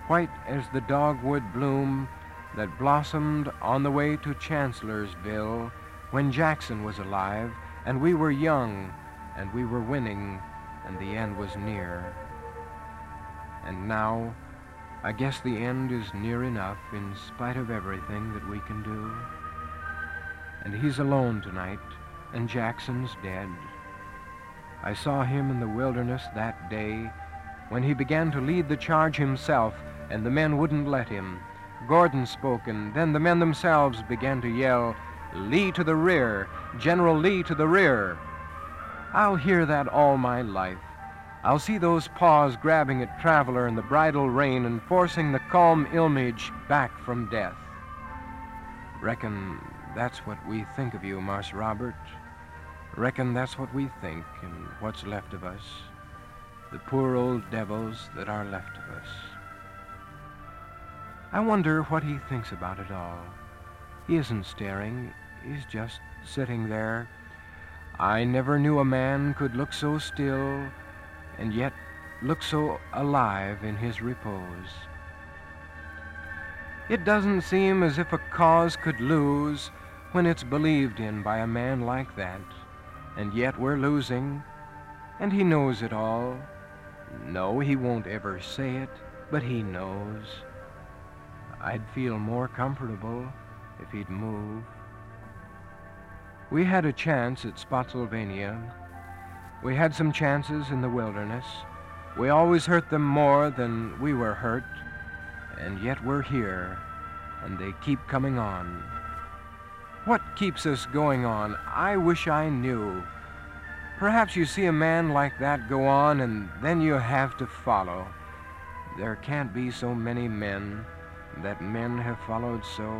white as the dogwood bloom that blossomed on the way to Chancellorsville when Jackson was alive and we were young and we were winning and the end was near. And now, I guess the end is near enough in spite of everything that we can do. And he's alone tonight, and Jackson's dead. I saw him in the wilderness that day when he began to lead the charge himself, and the men wouldn't let him. Gordon spoke, and then the men themselves began to yell, "Lee to the rear! General Lee to the rear!" I'll hear that all my life. I'll see those paws grabbing at Traveler in the bridle rein and forcing the calm Ilmage back from death. Reckon that's what we think of you, Marse Robert. Reckon that's what we think and what's left of us. The poor old devils that are left of us. I wonder what he thinks about it all. He isn't staring. He's just sitting there. I never knew a man could look so still and yet look so alive in his repose. It doesn't seem as if a cause could lose when it's believed in by a man like that, and yet we're losing, and he knows it all. No, he won't ever say it, but he knows. I'd feel more comfortable if he'd move. We had a chance at Spotsylvania. We had some chances in the wilderness. We always hurt them more than we were hurt, and yet we're here, and they keep coming on. What keeps us going on? I wish I knew. Perhaps you see a man like that go on, and then you have to follow. There can't be so many men that men have followed so.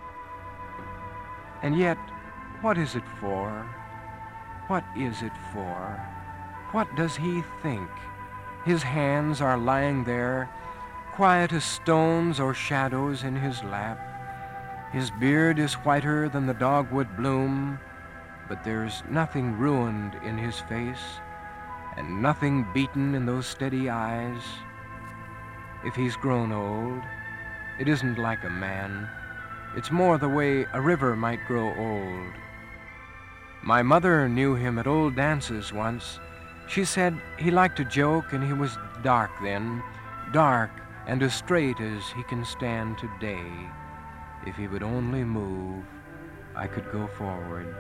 And yet, what is it for? What is it for? What does he think? His hands are lying there, quiet as stones or shadows in his lap. His beard is whiter than the dogwood bloom, but there's nothing ruined in his face, and nothing beaten in those steady eyes. If he's grown old, it isn't like a man. It's more the way a river might grow old. My mother knew him at old dances once. She said he liked to joke and he was dark then, dark and as straight as he can stand today. If he would only move, I could go forward.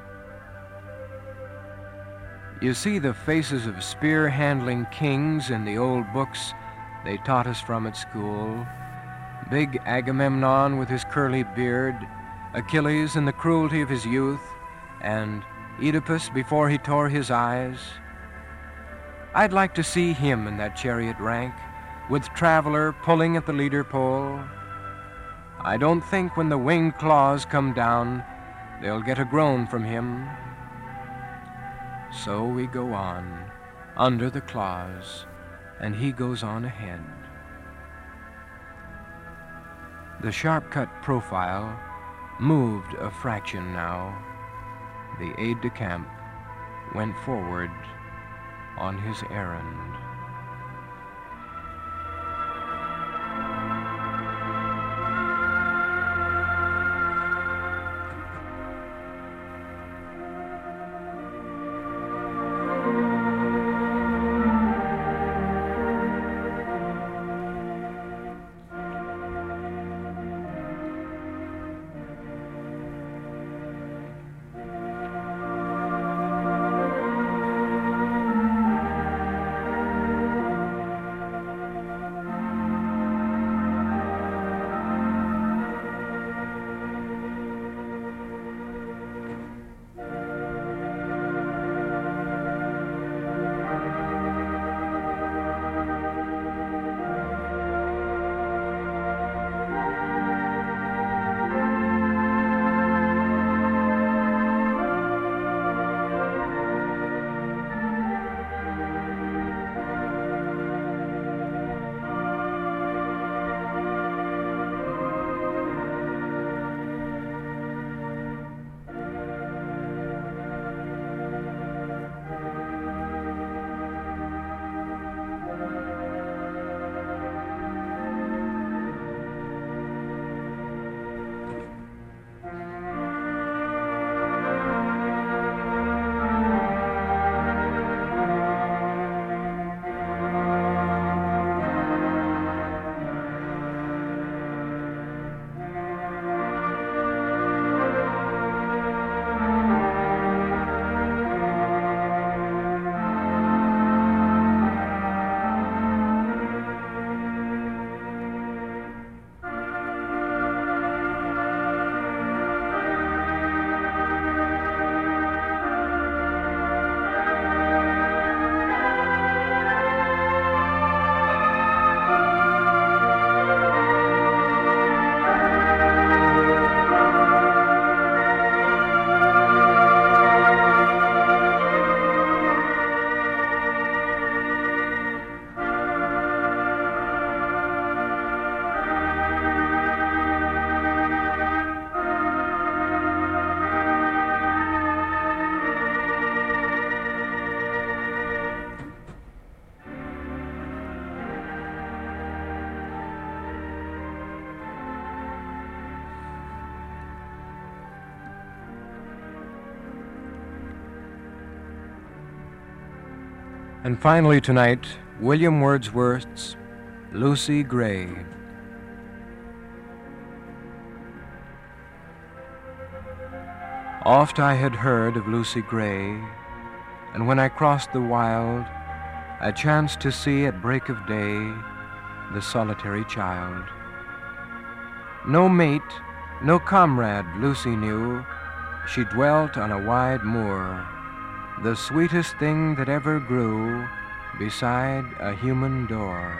You see the faces of spear-handling kings in the old books they taught us from at school. Big Agamemnon with his curly beard, Achilles in the cruelty of his youth, and Oedipus before he tore his eyes. I'd like to see him in that chariot rank, with Traveler pulling at the leader pole. I don't think when the winged claws come down, they'll get a groan from him. So we go on, under the claws, and he goes on ahead. The sharp-cut profile moved a fraction now. The aide-de-camp went forward on his errand. And finally tonight, William Wordsworth's Lucy Gray. Oft I had heard of Lucy Gray, and when I crossed the wild, I chanced to see at break of day the solitary child. No mate, no comrade Lucy knew, she dwelt on a wide moor, the sweetest thing that ever grew beside a human door.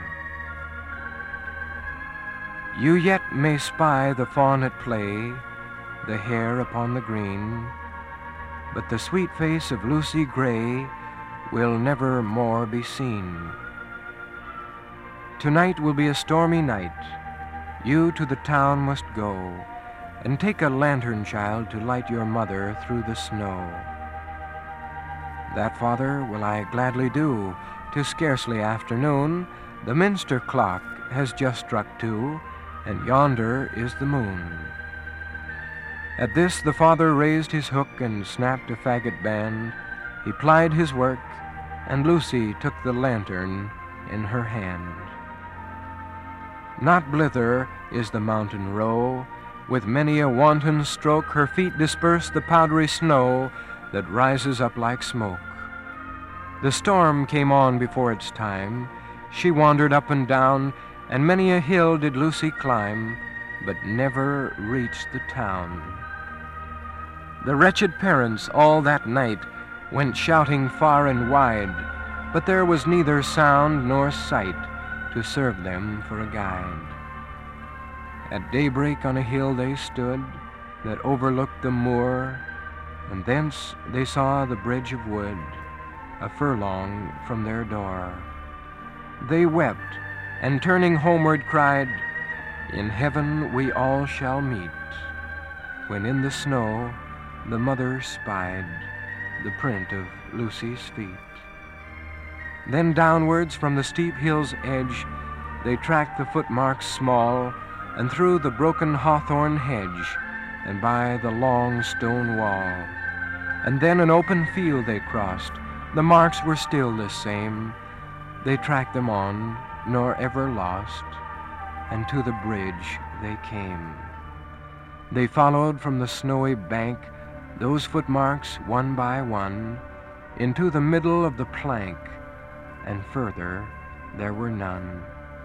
You yet may spy the fawn at play, the hare upon the green, but the sweet face of Lucy Gray will never more be seen. Tonight will be a stormy night. You to the town must go, and take a lantern, child, to light your mother through the snow. That, Father, will I gladly do. 'Tis scarcely afternoon, the minster clock has just struck 2, and yonder is the moon. At this the father raised his hook and snapped a faggot band. He plied his work, and Lucy took the lantern in her hand. Not blither is the mountain row. With many a wanton stroke her feet disperse the powdery snow that rises up like smoke. The storm came on before its time. She wandered up and down, and many a hill did Lucy climb, but never reached the town. The wretched parents all that night went shouting far and wide, but there was neither sound nor sight to serve them for a guide. At daybreak on a hill they stood that overlooked the moor, and thence they saw the bridge of wood a furlong from their door. They wept, and turning homeward cried, "In heaven we all shall meet," when in the snow the mother spied the print of Lucy's feet. Then downwards from the steep hill's edge they tracked the footmarks small, and through the broken hawthorn hedge, and by the long stone wall. And then an open field they crossed. The marks were still the same. They tracked them on, nor ever lost, and to the bridge they came. They followed from the snowy bank those footmarks one by one, into the middle of the plank, and further there were none.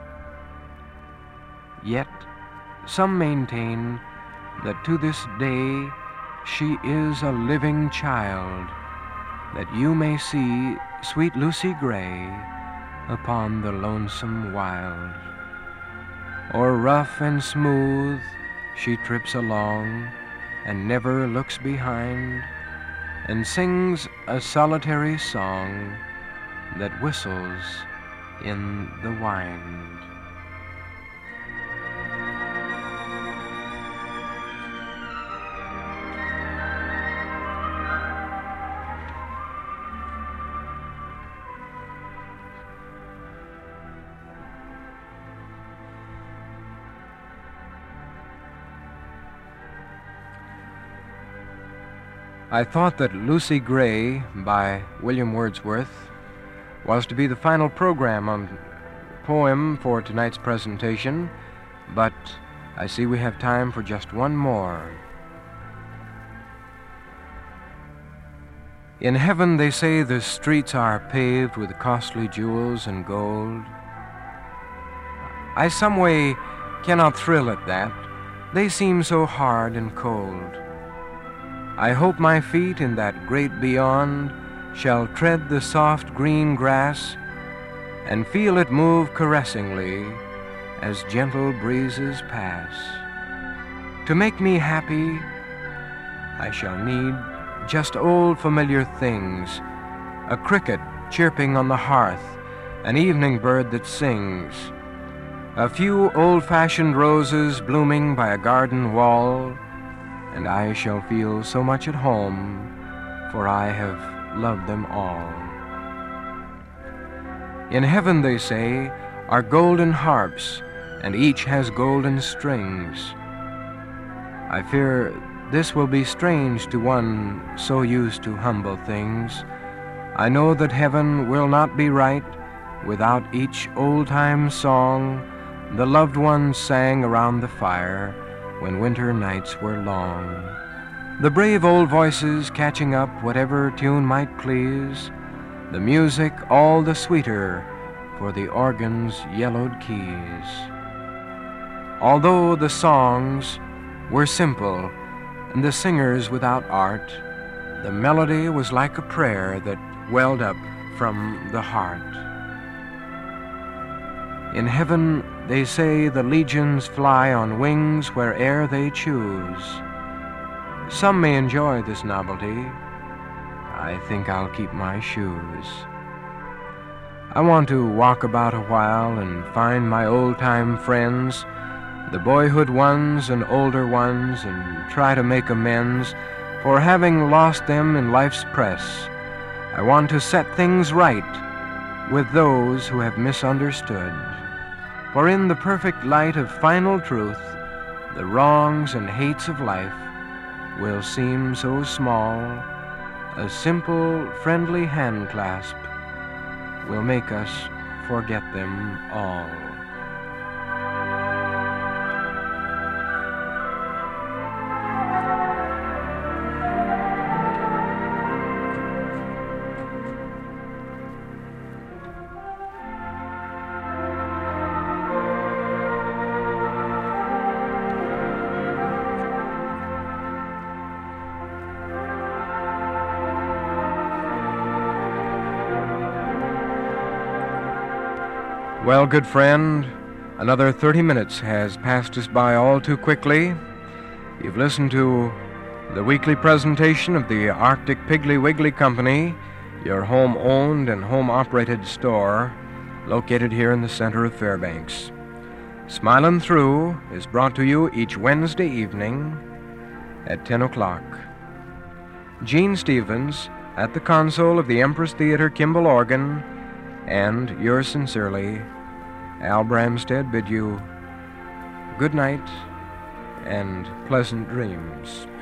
Yet some maintain that to this day she is a living child, that you may see sweet Lucy Gray upon the lonesome wild. O'er rough and smooth she trips along, and never looks behind, and sings a solitary song that whistles in the wind. I thought that Lucy Gray by William Wordsworth was to be the final poem for tonight's presentation, but I see we have time for just one more. In heaven they say the streets are paved with costly jewels and gold. I some way cannot thrill at that. They seem so hard and cold. I hope my feet in that great beyond shall tread the soft green grass and feel it move caressingly as gentle breezes pass. To make me happy, I shall need just old familiar things, a cricket chirping on the hearth, an evening bird that sings, a few old-fashioned roses blooming by a garden wall, and I shall feel so much at home, for I have loved them all. In heaven, they say, are golden harps, and each has golden strings. I fear this will be strange to one so used to humble things, I know that heaven will not be right without each old-time song the loved ones sang around the fire when winter nights were long. The brave old voices catching up whatever tune might please, the music all the sweeter for the organ's yellowed keys. Although the songs were simple and the singers without art, the melody was like a prayer that welled up from the heart. In heaven, they say the legions fly on wings where'er they choose. Some may enjoy this novelty. I think I'll keep my shoes. I want to walk about a while and find my old-time friends, the boyhood ones and older ones, and try to make amends for having lost them in life's press. I want to set things right with those who have misunderstood. For in the perfect light of final truth, the wrongs and hates of life will seem so small. A simple, friendly hand clasp will make us forget them all. Well, good friend, another 30 minutes has passed us by all too quickly. You've listened to the weekly presentation of the Arctic Piggly Wiggly Company, your home-owned and home-operated store located here in the center of Fairbanks. Smilin' Through is brought to you each Wednesday evening at 10 o'clock. Gene Stevens at the console of the Empress Theater, Kimball, Oregon, and yours sincerely, Al Bramstead, bid you good night and pleasant dreams.